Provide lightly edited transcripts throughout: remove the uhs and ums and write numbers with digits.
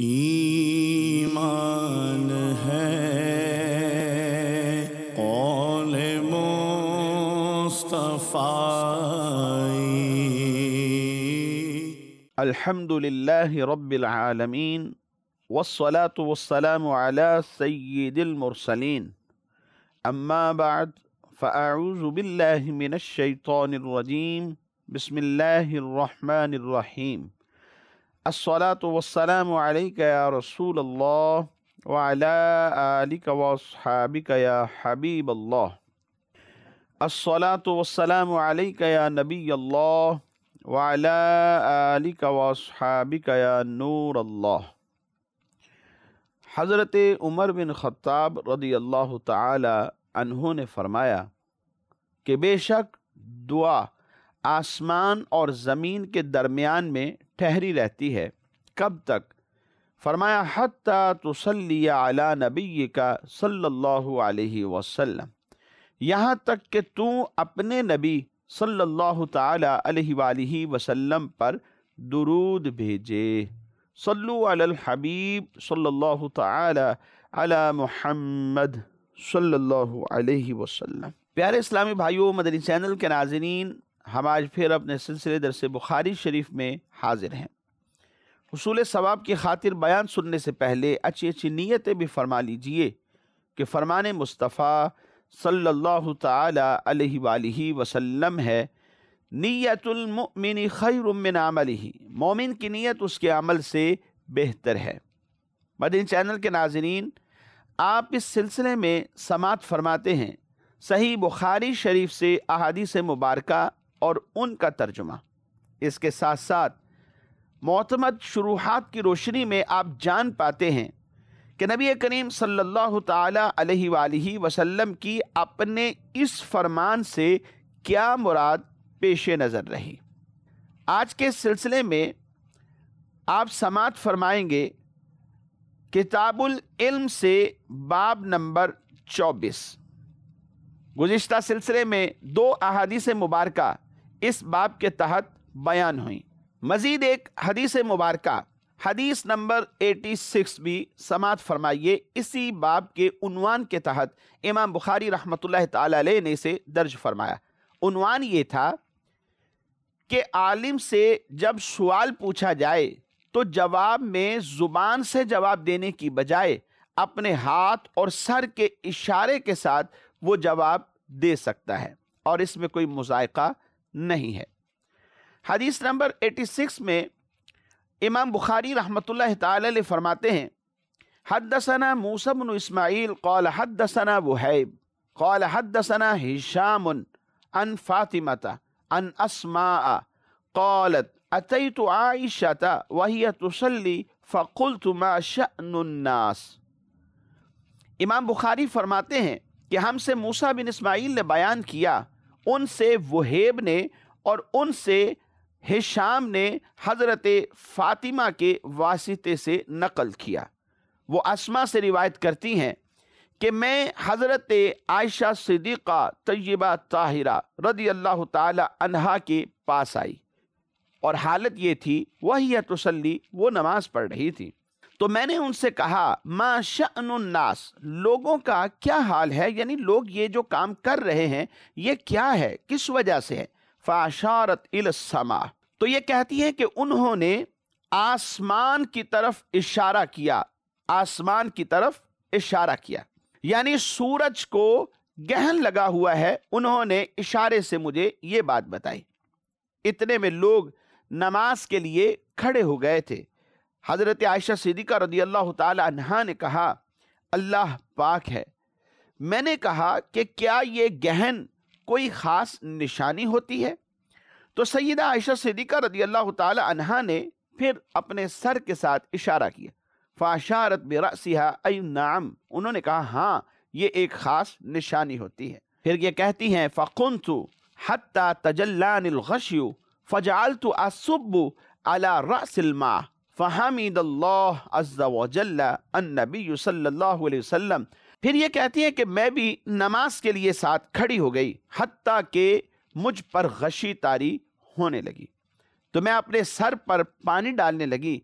ایمان ہے قول مصطفی۔ الحمدللہ رب العالمین والصلاة والسلام علی سید المرسلین، اما بعد فاعوذ باللہ من الشیطان الرجیم، بسم اللہ الرحمن الرحیم۔ الصلاة والسلام علیک یا رسول اللہ وعلی آلک واصحابک یا حبیب اللہ۔ الصلاة والسلام علیک یا نبی اللہ وعلی آلک واصحابک یا نور اللہ۔ حضرت عمر بن خطاب رضی اللہ تعالی عنہ نے فرمایا کہ بے شک دعا آسمان اور زمین کے درمیان میں ٹھہری رہتی ہے۔ کب تک؟ فرمایا حتی تصلی علی نبیک صلی اللہ علیہ وسلم، یہاں تک کہ تو اپنے نبی صلی اللہ تعالی علیہ وآلہ وسلم پر درود بھیجے۔ صلو علی الحبیب صلی اللہ تعالی علی محمد صلی اللہ علیہ وسلم۔ پیارے اسلامی بھائیوں، مدنی چینل کے ناظرین، ہم آج پھر اپنے سلسلے درس بخاری شریف میں حاضر ہیں۔ حصول ثواب کی خاطر بیان سننے سے پہلے اچھی اچھی نیتیں بھی فرما لیجئے کہ فرمان مصطفیٰ صلی اللہ تعالی علیہ وآلہ وسلم ہے، نیت المؤمن خیر من عملہ، مومن کی نیت اس کے عمل سے بہتر ہے۔ مدنی چینل کے ناظرین، آپ اس سلسلے میں سماعت فرماتے ہیں صحیح بخاری شریف سے احادیث مبارکہ اور ان کا ترجمہ۔ اس کے ساتھ ساتھ معتمد شروحات کی روشنی میں آپ جان پاتے ہیں کہ نبی کریم صلی اللہ تعالی علیہ وآلہ وسلم کی اپنے اس فرمان سے کیا مراد پیش نظر رہی۔ آج کے سلسلے میں آپ سماعت فرمائیں گے کتاب العلم سے باب نمبر 24۔ گزشتہ سلسلے میں 2 احادیث مبارکہ اس باب کے تحت بیان ہوئیں۔ مزید ایک حدیث مبارکہ حدیث نمبر 86 بھی سماعت فرمائیے۔ اسی باب کے عنوان کے تحت امام بخاری رحمۃ اللہ تعالی علیہ نے اسے درج فرمایا۔ عنوان یہ تھا کہ عالم سے جب سوال پوچھا جائے تو جواب میں زبان سے جواب دینے کی بجائے اپنے ہاتھ اور سر کے اشارے کے ساتھ وہ جواب دے سکتا ہے، اور اس میں کوئی مذائقہ نہیں ہے۔ حدیث نمبر 86 میں امام بخاری رحمۃ اللہ تعالی علیہ فرماتے ہیں، حدثنا موسیٰ بن اسماعیل قال حدثنا وہیب قال حدثنا ہشام عن فاطمۃ عن اسماء قالت اتیت عائشۃ وہی تصلی فقلت ما شأن الناس۔ امام بخاری فرماتے ہیں کہ ہم سے موسیٰ بن اسماعیل نے بیان کیا، ان سے وہیب نے اور ان سے ہشام نے حضرت فاطمہ کے واسطے سے نقل کیا۔ وہ اسماء سے روایت کرتی ہیں کہ میں حضرت عائشہ صدیقہ طیبہ طاہرہ رضی اللہ تعالی عنہا کے پاس آئی، اور حالت یہ تھی وہی تصلی، وہ نماز پڑھ رہی تھی۔ تو میں نے ان سے کہا ما شأن الناس، لوگوں کا کیا حال ہے، یعنی لوگ یہ جو کام کر رہے ہیں یہ کیا ہے، کس وجہ سے ہے۔ فاشارت الی السماء، تو یہ کہتی ہیں کہ انہوں نے آسمان کی طرف اشارہ کیا، آسمان کی طرف اشارہ کیا، یعنی سورج کو گہن لگا ہوا ہے، انہوں نے اشارے سے مجھے یہ بات بتائی۔ اتنے میں لوگ نماز کے لیے کھڑے ہو گئے تھے۔ حضرت عائشہ صدیقہ رضی اللہ تعالی عنہا نے کہا اللہ پاک ہے۔ میں نے کہا کہ کیا یہ گہن کوئی خاص نشانی ہوتی ہے؟ تو سیدہ عائشہ صدیقہ رضی اللہ تعالی عنہا نے پھر اپنے سر کے ساتھ اشارہ کیا۔ فاشارت برأسها ای نعم، انہوں نے کہا ہاں یہ ایک خاص نشانی ہوتی ہے۔ پھر یہ کہتی ہیں فقمت حتی تجلانی الغشی فجعلت اصب علی رأس الماء فحمد اللہ عز وجل النبی صلی اللہ علیہ وسلم۔ پھر یہ کہتی ہیں کہ میں بھی نماز کے لیے ساتھ کھڑی ہو گئی حتیٰ کہ مجھ پر غشی طاری ہونے لگی، تو میں اپنے سر پر پانی ڈالنے لگی،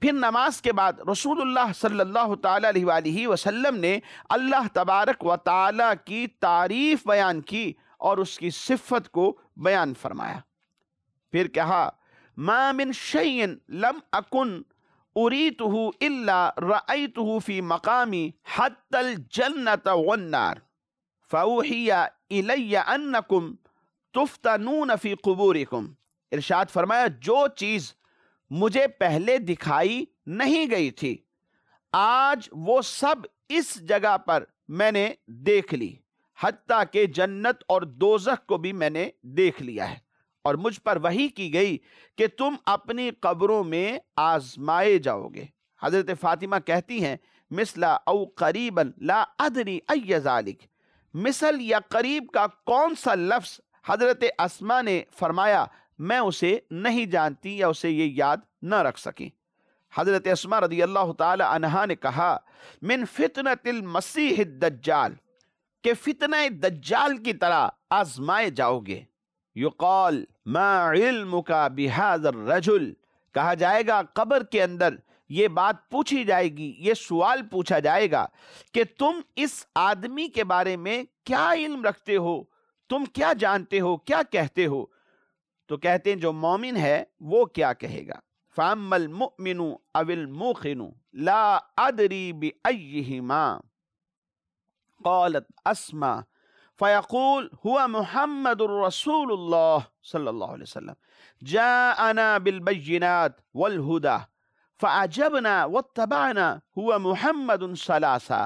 پھر نماز کے بعد رسول اللہ صلی اللہ تعالیٰ علیہ وآلہ وسلم نے اللہ تبارک و تعالیٰ کی تعریف بیان کی اور اس کی صفت کو بیان فرمایا۔ پھر کہا ما من شیء لم اکن اریتہ الا رأیتہ فی مقامی حتی الجنۃ والنار فاوحی الی انکم تفتنون فی قبورکم۔ ارشاد فرمایا جو چیز مجھے پہلے دکھائی نہیں گئی تھی آج وہ سب اس جگہ پر میں نے دیکھ لی، حتیٰ کہ جنت اور دوزخ کو بھی میں نے دیکھ لیا ہے، اور مجھ پر وحی کی گئی کہ تم اپنی قبروں میں آزمائے جاؤ گے۔ حضرت فاطمہ کہتی ہیں مثلا او قریبا لا ادری ای ذالک، مثل یا قریب کا کون سا لفظ؟ حضرت اسما نے فرمایا میں اسے نہیں جانتی یا اسے یہ یاد نہ رکھ سکی۔ حضرت اسما رضی اللہ تعالی عنہا نے کہا من فتنۃ المسیح الدجال، کہ فتنہ دجال کی طرح آزمائے جاؤ گے۔ یقال ما علمک بہذا الرجل، کہا جائے گا قبر کے اندر یہ بات پوچھی جائے گی، یہ سوال پوچھا جائے گا کہ تم اس آدمی کے بارے میں کیا علم رکھتے ہو، تم کیا جانتے ہو، کیا کہتے ہو؟ تو کہتے ہیں جو مومن ہے وہ کیا کہے گا؟ فَأَمَّا الْمُؤْمِنُ أَوِ الْمُوقِنُ لَا أَدْرِي بِأَيِّهِمَا قالت اسما فيقول هو محمد رسول الله صلی اللہ علیہ وسلم جاءنا بالبينات والهدى فعجبنا واتبعنا هو محمد ثلاثا۔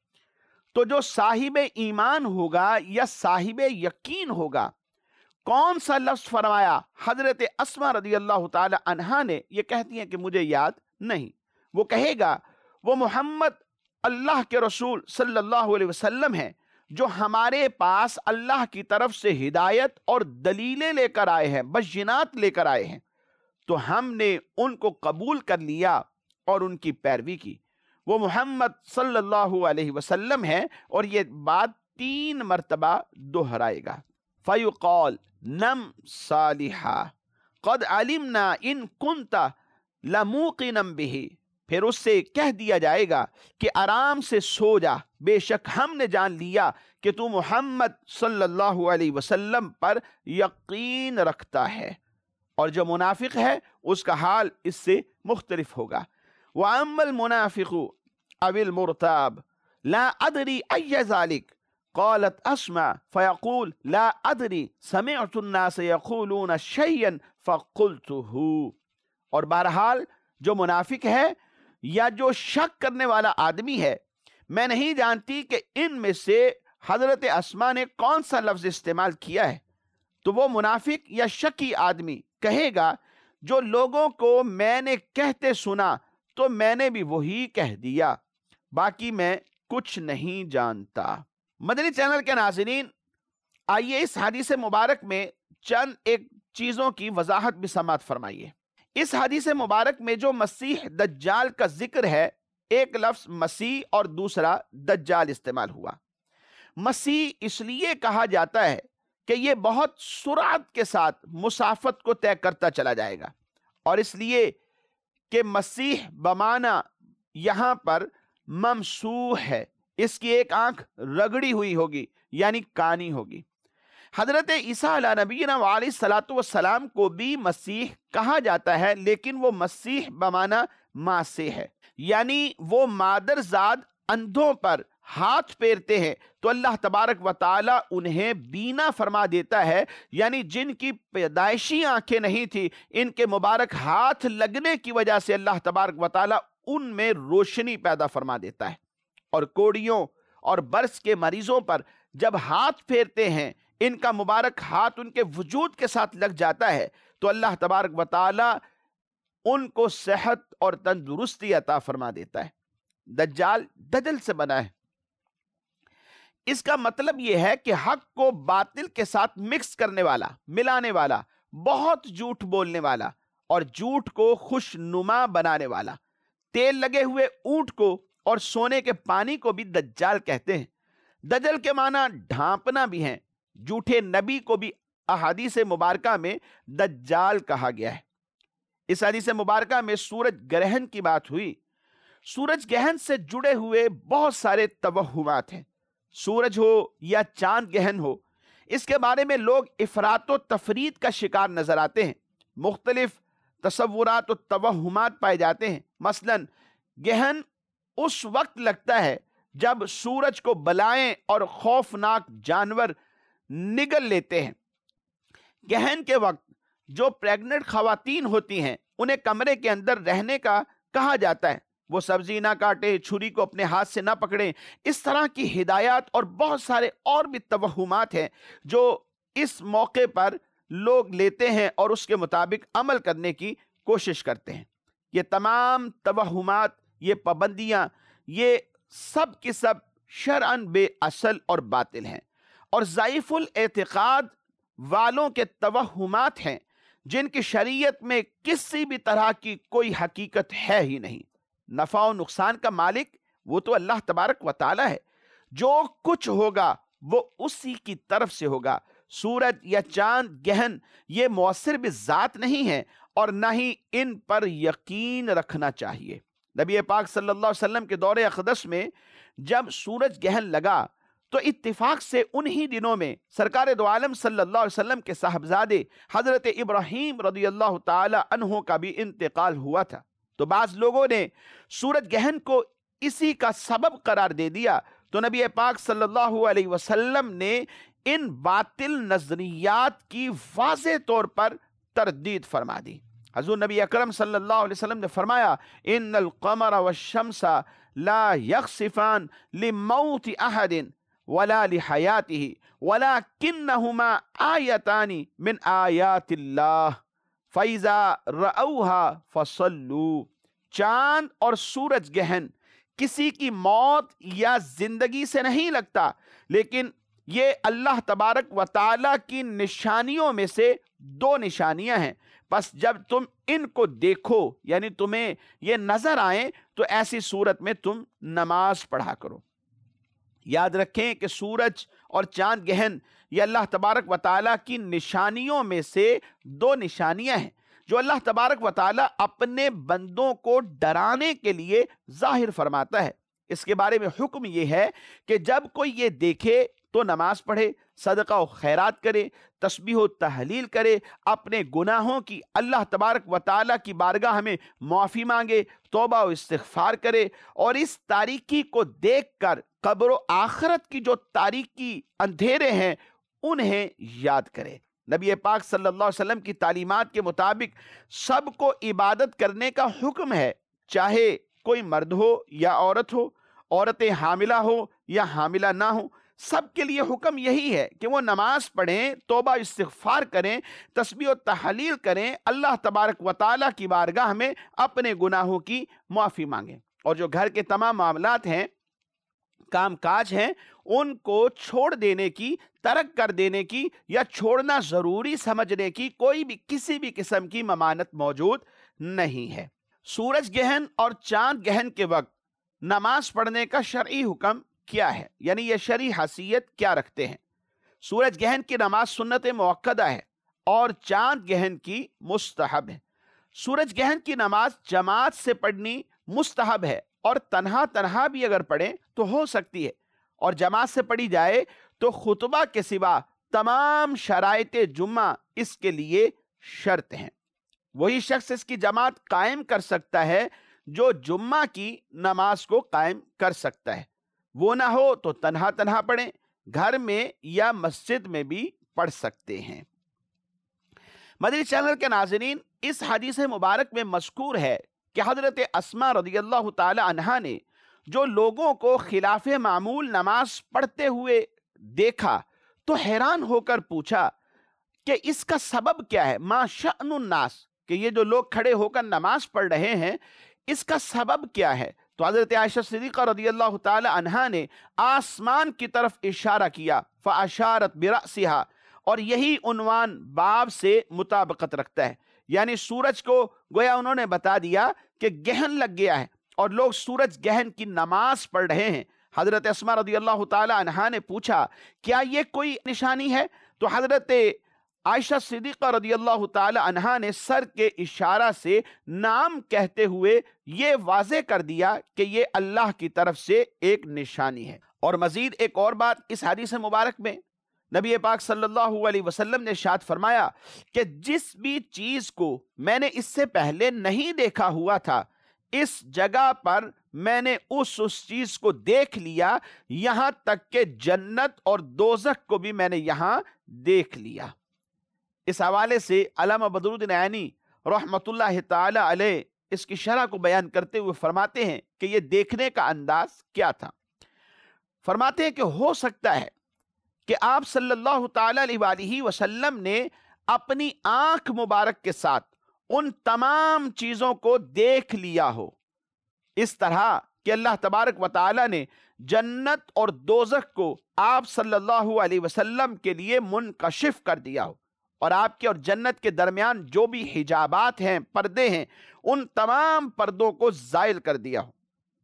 تو جو صاحب ایمان ہوگا یا صاحب یقین ہوگا، کون سا لفظ فرمایا؟ حضرت اسما رضی اللہ تعالی عنہا نے یہ کہتی ہیں کہ مجھے یاد نہیں۔ وہ کہے گا وہ محمد اللہ کے رسول صلی اللہ علیہ وسلم ہیں جو ہمارے پاس اللہ کی طرف سے ہدایت اور دلیلیں لے کر آئے ہیں، بینات لے کر آئے ہیں، تو ہم نے ان کو قبول کر لیا اور ان کی پیروی کی۔ وہ محمد صلی اللہ علیہ وسلم ہیں، اور یہ بات 3 مرتبہ دہرائے گا۔ فَيُقَالْ نَمْ صَالِحًا قَدْ عَلِمْنَا إِن كُنْتَ لَمُوقِنًا بِهِ، پھر اس سے کہہ دیا جائے گا کہ آرام سے سو جا، بے شک ہم نے جان لیا کہ تو محمد صلی اللہ علیہ وسلم پر یقین رکھتا ہے۔ اور جو منافق ہے اس کا حال اس سے مختلف ہوگا۔ وَأَمَّا الْمُنَافِقُ أَوِ الْمُرْتَابُ لَا أَدْرِي أَيَّ ذَلِكَ قالت اسمع فيقول لا أدري سمعت الناس يقولون شيئا فقلته۔ اور بہرحال جو منافق ہے یا جو شک کرنے والا آدمی ہے، میں نہیں جانتی کہ ان میں سے حضرت اسما نے کون سا لفظ استعمال کیا ہے۔ تو وہ منافق یا شکی آدمی کہے گا جو لوگوں کو میں نے کہتے سنا تو میں نے بھی وہی کہہ دیا، باقی میں کچھ نہیں جانتا۔ مدنی چینل کے ناظرین، آئیے اس حدیث مبارک میں چند ایک چیزوں کی وضاحت بھی سماعت فرمائیے۔ اس حدیث مبارک میں جو مسیح دجال کا ذکر ہے، ایک لفظ مسیح اور دوسرا دجال استعمال ہوا۔ مسیح اس لیے کہا جاتا ہے کہ یہ بہت سرعت کے ساتھ مسافت کو طے کرتا چلا جائے گا، اور اس لیے کہ مسیح بمعنی یہاں پر ممسوح ہے، اس کی ایک آنکھ رگڑی ہوئی ہوگی یعنی کانی ہوگی۔ حضرت عیسیٰ علیہ نبینا علیہ الصلوۃ والسلام کو بھی مسیح کہا جاتا ہے، لیکن وہ مسیح بمعنی ماں سے ہے، یعنی وہ مادرزاد اندھوں پر ہاتھ پھیرتے ہیں تو اللہ تبارک و تعالی انہیں بینا فرما دیتا ہے، یعنی جن کی پیدائشی آنکھیں نہیں تھی، ان کے مبارک ہاتھ لگنے کی وجہ سے اللہ تبارک و تعالی ان میں روشنی پیدا فرما دیتا ہے۔ اور کوڑیوں اور برس کے مریضوں پر جب ہاتھ پھیرتے ہیں، ان کا مبارک ہاتھ ان کے وجود کے ساتھ لگ جاتا ہے تو اللہ تبارک و تعالی ان کو صحت اور تندرستی عطا فرما دیتا ہے۔ دجال دجل سے بنا ہے، اس کا مطلب یہ ہے کہ حق کو باطل کے ساتھ مکس کرنے والا، ملانے والا، بہت جھوٹ بولنے والا اور جھوٹ کو خوش نما بنانے والا۔ تیل لگے ہوئے اونٹ کو اور سونے کے پانی کو بھی دجال کہتے ہیں۔ دجل کے معنی ڈھانپنا بھی ہیں۔ جھوٹے نبی کو بھی احادیث مبارکہ میں دجال کہا گیا ہے۔ اس حدیث مبارکہ میں سورج گرہن کی بات ہوئی۔ سورج گہن سے جڑے ہوئے بہت سارے توہمات ہیں۔ سورج ہو یا چاند گہن ہو، اس کے بارے میں لوگ افراط و تفرید کا شکار نظر آتے ہیں۔ مختلف تصورات و توہمات پائے جاتے ہیں۔ مثلا گہن اس وقت لگتا ہے جب سورج کو بلائیں اور خوفناک جانور نگل لیتے ہیں۔ گہن کے وقت جو پریگننٹ خواتین ہوتی ہیں انہیں کمرے کے اندر رہنے کا کہا جاتا ہے، وہ سبزی نہ کاٹیں، چھری کو اپنے ہاتھ سے نہ پکڑیں۔ اس طرح کی ہدایات اور بہت سارے اور بھی توہمات ہیں جو اس موقع پر لوگ لیتے ہیں اور اس کے مطابق عمل کرنے کی کوشش کرتے ہیں۔ یہ تمام توہمات، یہ پابندیاں، یہ سب کی سب شرعاً بے اصل اور باطل ہیں، اور ضعیف الاعتقاد والوں کے توہمات ہیں جن کی شریعت میں کسی بھی طرح کی کوئی حقیقت ہے ہی نہیں۔ نفع و نقصان کا مالک وہ تو اللہ تبارک و تعالی ہے۔ جو کچھ ہوگا وہ اسی کی طرف سے ہوگا۔ سورج یا چاند گہن یہ مؤثر بذات نہیں ہے اور نہ ہی ان پر یقین رکھنا چاہیے۔ نبی پاک صلی اللہ علیہ وسلم کے دور اقدس میں جب سورج گہن لگا تو اتفاق سے انہی دنوں میں سرکار دو عالم صلی اللہ علیہ وسلم کے صاحبزادے حضرت ابراہیم رضی اللہ تعالی عنہ کا بھی انتقال ہوا تھا۔ تو بعض لوگوں نے سورج گہن کو اسی کا سبب قرار دے دیا، تو نبی پاک صلی اللہ علیہ وسلم نے ان باطل نظریات کی واضح طور پر تردید فرما دی۔ حضور نبی اکرم صلی اللہ علیہ وسلم نے فرمایا، ان القمر والشمس لا یخسفان لموت احد ولا لحیاته ولکنہما آیتان من آیات اللہ فَإِذَا رَأَوْهَا فَصَلُّوا۔ چاند اور سورج گہن کسی کی موت یا زندگی سے نہیں لگتا، لیکن یہ اللہ تبارک و تعالیٰ کی نشانیوں میں سے دو نشانیاں ہیں۔ پس جب تم ان کو دیکھو، یعنی تمہیں یہ نظر آئیں، تو ایسی صورت میں تم نماز پڑھا کرو۔ یاد رکھیں کہ سورج اور چاند گہن یہ اللہ تبارک و تعالیٰ کی نشانیوں میں سے دو نشانیاں ہیں جو اللہ تبارک و تعالیٰ اپنے بندوں کو ڈرانے کے لیے ظاہر فرماتا ہے۔ اس کے بارے میں حکم یہ ہے کہ جب کوئی یہ دیکھے تو نماز پڑھے، صدقہ و خیرات کرے، تسبیح و تحلیل کرے، اپنے گناہوں کی اللہ تبارک و تعالیٰ کی بارگاہ میں معافی مانگے، توبہ و استغفار کرے، اور اس تاریکی کو دیکھ کر قبر و آخرت کی جو تاریکی اندھیرے ہیں انہیں یاد کرے۔ نبی پاک صلی اللہ علیہ وسلم کی تعلیمات کے مطابق سب کو عبادت کرنے کا حکم ہے، چاہے کوئی مرد ہو یا عورت ہو، عورتیں حاملہ ہو یا حاملہ نہ ہو، سب کے لیے حکم یہی ہے کہ وہ نماز پڑھیں، توبہ استغفار کریں، تسبیح و تحلیل کریں، اللہ تبارک و تعالیٰ کی بارگاہ میں اپنے گناہوں کی معافی مانگیں، اور جو گھر کے تمام معاملات ہیں، کام کاج ہیں، ان کو چھوڑ دینے کی، ترک کر دینے کی یا چھوڑنا ضروری سمجھنے کی کوئی بھی کسی بھی قسم کی ممانت موجود نہیں ہے۔ سورج گہن اور چاند گہن کے وقت نماز پڑھنے کا شرعی حکم کیا ہے، یعنی یہ شرعی حیثیت کیا رکھتے ہیں؟ سورج گہن کی نماز سنت مؤکدہ ہے اور چاند گہن کی مستحب ہے۔ سورج گہن کی نماز جماعت سے پڑھنی مستحب ہے، اور تنہا بھی اگر پڑھیں تو ہو سکتی ہے، اور جماعت سے پڑھی جائے تو خطبہ کے سوا تمام شرائط جمعہ اس کے لیے شرط ہیں۔ وہی شخص اس کی جماعت قائم کر سکتا ہے جو جمعہ کی نماز کو قائم کر سکتا ہے۔ وہ نہ ہو تو تنہا پڑھیں، گھر میں یا مسجد میں بھی پڑھ سکتے ہیں۔ مدنی چینل کے ناظرین، اس حدیث مبارک میں مذکور ہے کہ حضرت اسماء رضی اللہ تعالی عنہا نے جو لوگوں کو خلاف معمول نماز پڑھتے ہوئے دیکھا تو حیران ہو کر پوچھا کہ اس کا سبب کیا ہے؟ ما شأن الناس، کہ یہ جو لوگ کھڑے ہو کر نماز پڑھ رہے ہیں اس کا سبب کیا ہے؟ تو حضرت عائشہ صدیقہ رضی اللہ تعالی عنہا نے آسمان کی طرف اشارہ کیا، فاشارت برأسها، اور یہی عنوان باب سے مطابقت رکھتا ہے، یعنی سورج کو گویا انہوں نے بتا دیا کہ گہن لگ گیا ہے اور لوگ سورج گہن کی نماز پڑھ رہے ہیں۔ حضرت اسماء رضی اللہ تعالی عنہا نے پوچھا کیا یہ کوئی نشانی ہے؟ تو حضرت عائشہ صدیقہ رضی اللہ تعالی عنہا نے سر کے اشارہ سے نام کہتے ہوئے یہ واضح کر دیا کہ یہ اللہ کی طرف سے ایک نشانی ہے۔ اور مزید ایک اور بات اس حدیث مبارک میں نبی پاک صلی اللہ علیہ وسلم نے ارشاد فرمایا کہ جس بھی چیز کو میں نے اس سے پہلے نہیں دیکھا ہوا تھا، اس جگہ پر میں نے اس چیز کو دیکھ لیا، یہاں تک کہ جنت اور دوزخ کو بھی میں نے یہاں دیکھ لیا۔ اس حوالے سے علامہ بدر الدین عینی رحمۃ اللہ تعالی علیہ اس کی شرح کو بیان کرتے ہوئے فرماتے ہیں کہ یہ دیکھنے کا انداز کیا تھا۔ فرماتے ہیں کہ ہو سکتا ہے کہ آپ صلی اللہ تعالی علیہ وآلہ وسلم نے اپنی آنکھ مبارک کے ساتھ ان تمام چیزوں کو دیکھ لیا ہو، اس طرح کہ اللہ تبارک و تعالی نے جنت اور دوزخ کو آپ صلی اللہ علیہ وسلم کے لیے منکشف کر دیا ہو، اور آپ کے اور جنت کے درمیان جو بھی حجابات ہیں، پردے ہیں، ان تمام پردوں کو زائل کر دیا ہو۔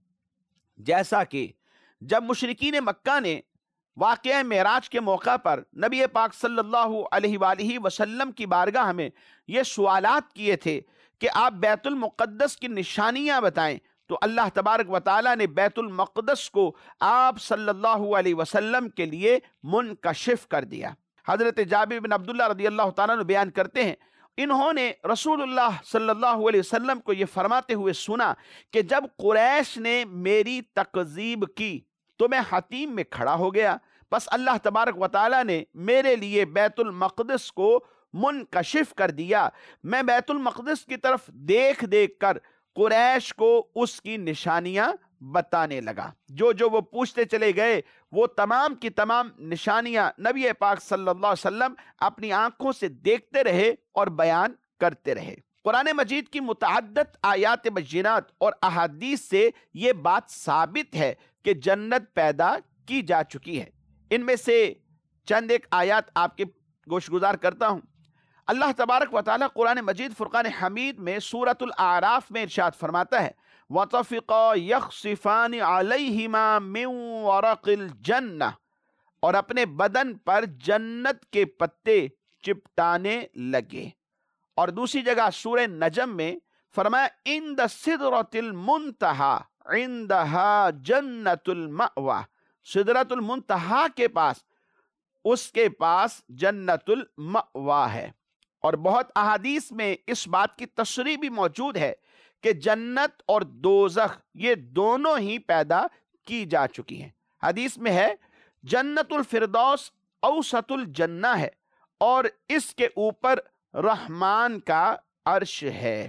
جیسا کہ جب مشرکین مکہ نے واقعہ معراج کے موقع پر نبی پاک صلی اللہ علیہ وآلہ وسلم کی بارگاہ میں یہ سوالات کیے تھے کہ آپ بیت المقدس کی نشانیاں بتائیں، تو اللہ تبارک و تعالیٰ نے بیت المقدس کو آپ صلی اللہ علیہ وسلم کے لیے منکشف کر دیا۔ حضرت جابر بن عبداللہ رضی اللہ تعالیٰ عنہ بیان کرتے ہیں، انہوں نے رسول اللہ صلی اللہ علیہ وسلم کو یہ فرماتے ہوئے سنا کہ جب قریش نے میری تکذیب کی تو میں حتیم میں کھڑا ہو گیا، بس اللہ تبارک و تعالیٰ نے میرے لیے بیت المقدس کو منکشف کر دیا۔ میں بیت المقدس کی طرف دیکھ دیکھ کر قریش کو اس کی نشانیاں بتانے لگا۔ جو وہ پوچھتے چلے گئے وہ تمام کی تمام نشانیاں نبی پاک صلی اللہ علیہ وسلم اپنی آنکھوں سے دیکھتے رہے اور بیان کرتے رہے۔ قرآن مجید کی متعدد آیات بینات اور احادیث سے یہ بات ثابت ہے کہ جنت پیدا کی جا چکی ہے۔ ان میں سے چند ایک آیات آپ کے گوش گزار کرتا ہوں۔ اللہ تبارک و تعالیٰ قرآن مجید فرقان حمید میں سورۃ الاعراف میں ارشاد فرماتا ہے وَطَفِقَا يَخْصِفَانِ عَلَيْهِمَا مِنْ وَرَقِ الْجَنَّةِ، اور اپنے بدن پر جنت کے پتے چپٹانے لگے۔ اور دوسری جگہ سورہ نجم میں فرمایا عِنْدَ سِدْرَةِ الْمُنْتَهَى عِنْدَهَا جَنَّةُ الْمَأْوَى، سدرۃ المنتہا کے پاس، اس کے پاس جنت المأویٰ ہے۔ اور بہت احادیث میں اس بات کی تصریح بھی موجود ہے کہ جنت اور دوزخ یہ دونوں ہی پیدا کی جا چکی ہیں۔ حدیث میں ہے جنت الفردوس اوسط الجنہ ہے، اور اس کے اوپر رحمان کا عرش ہے۔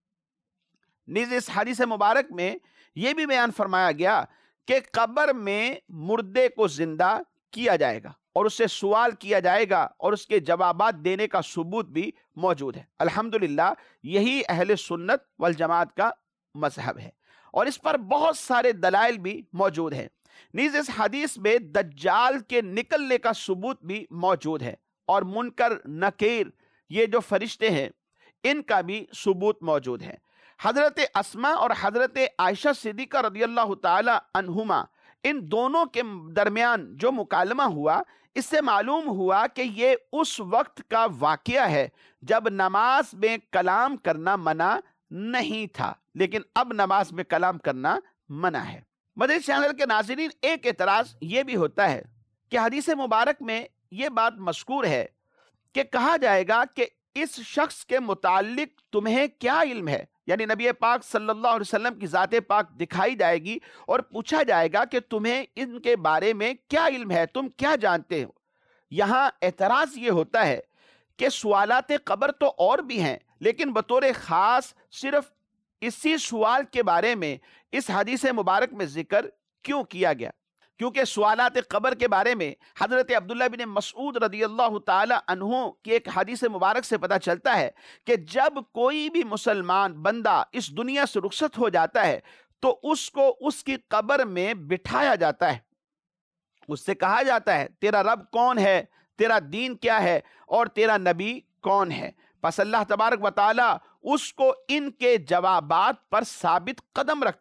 نیز اس حدیث مبارک میں یہ بھی بیان فرمایا گیا کہ قبر میں مردے کو زندہ کیا جائے گا اور اس سے سوال کیا جائے گا، اور اس کے جوابات دینے کا ثبوت بھی موجود ہے۔ الحمدللہ یہی اہل سنت والجماعت کا مذہب ہے، اور اس پر بہت سارے دلائل بھی موجود ہیں۔ نیز اس حدیث میں دجال کے نکلنے کا ثبوت بھی موجود ہے، اور منکر نکیر یہ جو فرشتے ہیں ان کا بھی ثبوت موجود ہے۔ حضرت اسماء اور حضرت عائشہ صدیقہ رضی اللہ تعالی عنہما، ان دونوں کے درمیان جو مکالمہ ہوا، اس سے معلوم ہوا کہ یہ اس وقت کا واقعہ ہے جب نماز میں کلام کرنا منع نہیں تھا، لیکن اب نماز میں کلام کرنا منع ہے۔ مدنی چینل کے ناظرین، ایک اعتراض یہ بھی ہوتا ہے کہ حدیث مبارک میں یہ بات مذکور ہے کہ کہا جائے گا کہ اس شخص کے متعلق تمہیں کیا علم ہے، یعنی نبی پاک صلی اللہ علیہ وسلم کی ذات پاک دکھائی جائے گی اور پوچھا جائے گا کہ تمہیں ان کے بارے میں کیا علم ہے، تم کیا جانتے ہو۔ یہاں اعتراض یہ ہوتا ہے کہ سوالات قبر تو اور بھی ہیں، لیکن بطور خاص صرف اسی سوال کے بارے میں اس حدیث مبارک میں ذکر کیوں کیا گیا؟ کیونکہ سوالات قبر کے بارے میں حضرت عبداللہ بن مسعود رضی اللہ تعالی عنہ کی ایک حدیث مبارک سے پتہ چلتا ہے کہ جب کوئی بھی مسلمان بندہ اس دنیا سے رخصت ہو جاتا ہے تو اس کو اس کی قبر میں بٹھایا جاتا ہے، اس سے کہا جاتا ہے تیرا رب کون ہے، تیرا دین کیا ہے، اور تیرا نبی کون ہے۔ پس اللہ تبارک و تعالی اس کو ان کے جوابات پر ثابت قدم رکھتا ہے،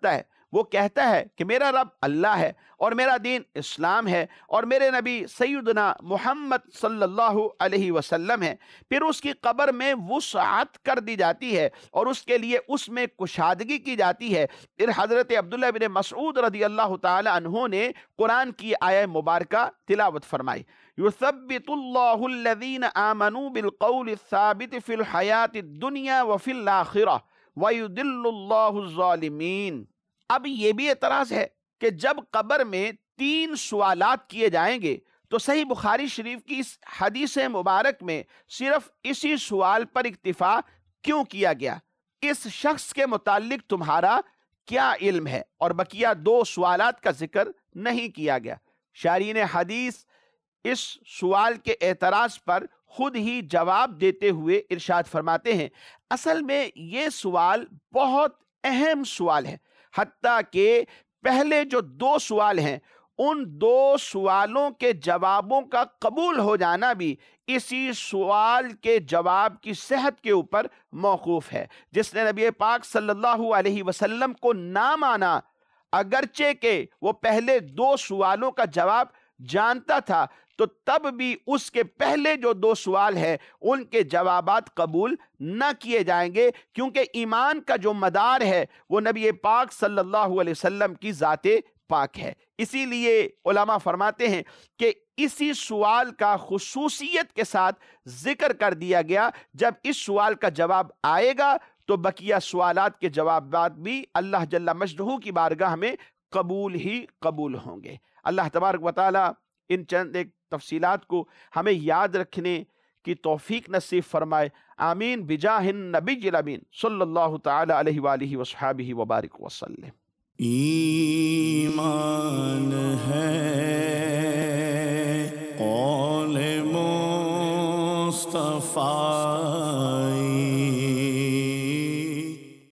وہ کہتا ہے کہ میرا رب اللہ ہے اور میرا دین اسلام ہے اور میرے نبی سیدنا محمد صلی اللہ علیہ وسلم ہے، پھر اس کی قبر میں وسعت کر دی جاتی ہے اور اس کے لیے اس میں کشادگی کی جاتی ہے۔ پھر حضرت عبداللہ بن مسعود رضی اللہ تعالی عنہ نے قرآن کی آیہ مبارکہ تلاوت فرمائی، یثبت اللہ الذین آمنوا بالقول الثابت فی الحیات الدنیا وفی الآخرہ وَيُدِلُّ اللَّهُ الظَّالِمِينَ۔ اب یہ بھی اعتراض ہے کہ جب قبر میں 3 سوالات کیے جائیں گے تو صحیح بخاری شریف کی اس حدیث مبارک میں صرف اسی سوال پر اکتفا کیوں کیا گیا؟ اس شخص کے متعلق تمہارا کیا علم ہے؟ اور بقیہ 2 سوالات کا ذکر نہیں کیا گیا۔ شارحین حدیث اس سوال کے اعتراض پر خود ہی جواب دیتے ہوئے ارشاد فرماتے ہیں، اصل میں یہ سوال بہت اہم سوال ہے، حتیٰ کہ پہلے جو 2 سوال ہیں ان 2 سوالوں کے جوابوں کا قبول ہو جانا بھی اسی سوال کے جواب کی صحت کے اوپر موقوف ہے۔ جس نے نبی پاک صلی اللہ علیہ وسلم کو نہ مانا، اگرچہ کہ وہ پہلے 2 سوالوں کا جواب جانتا تھا، تو تب بھی اس کے پہلے جو 2 سوال ہیں ان کے جوابات قبول نہ کیے جائیں گے، کیونکہ ایمان کا جو مدار ہے وہ نبی پاک صلی اللہ علیہ وسلم کی ذات پاک ہے۔ اسی لیے علماء فرماتے ہیں کہ اسی سوال کا خصوصیت کے ساتھ ذکر کر دیا گیا، جب اس سوال کا جواب آئے گا تو بقیہ سوالات کے جوابات بھی اللہ جل مجدہ کی بارگاہ میں قبول ہی قبول ہوں گے۔ اللہ تبارک و تعالی ان چند ایک تفصیلات کو ہمیں یاد رکھنے کی توفیق نصیب فرمائے، آمین بجاہ النبی الامین صلی اللہ تعالی علیہ وآلہ وصحبہ وبارک وسلم۔ ایمان ہے قول مصطفیٰ